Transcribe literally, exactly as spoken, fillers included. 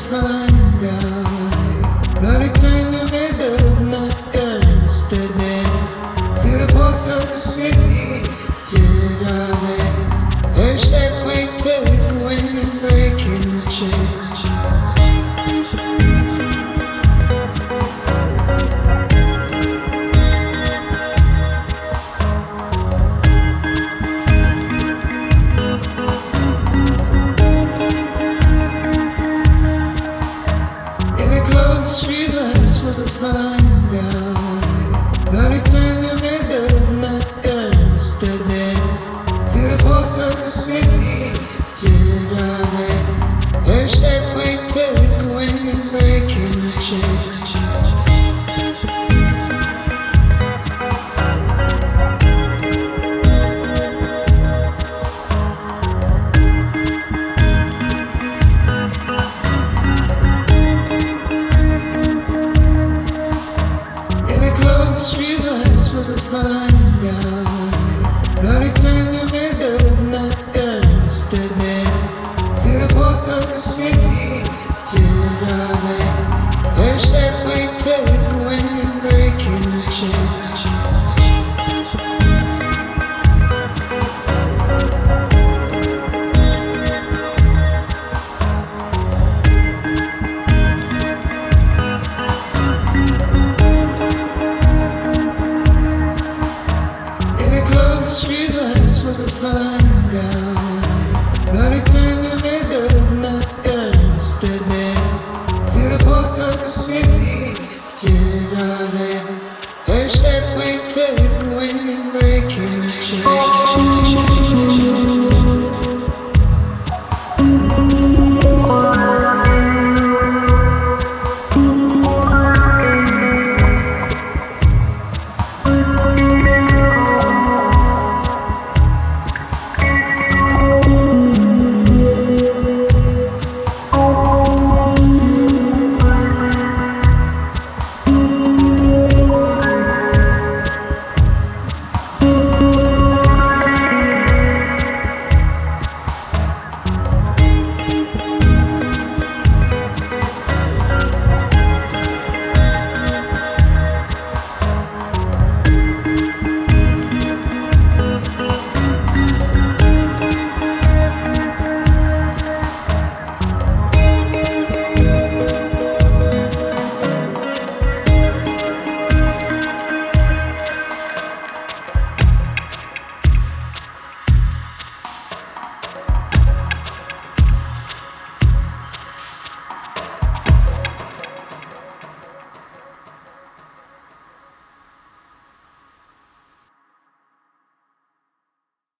find out. Running through the middle of yesterday. Through the pulse of the city, generate. First step we take when we're making the change. Streetlights will find out. Running through the middle of yesterday. Through the pulse of the city, generate. First step we take when we're making the change. Streetlights will find out. Running through the middle of yesterday. Through the pulse of the city, generate. First step we take when we're making the change. Streetlights will find out. Running through the middle of yesterday. Through the pulse of the city, generate. First step we take when we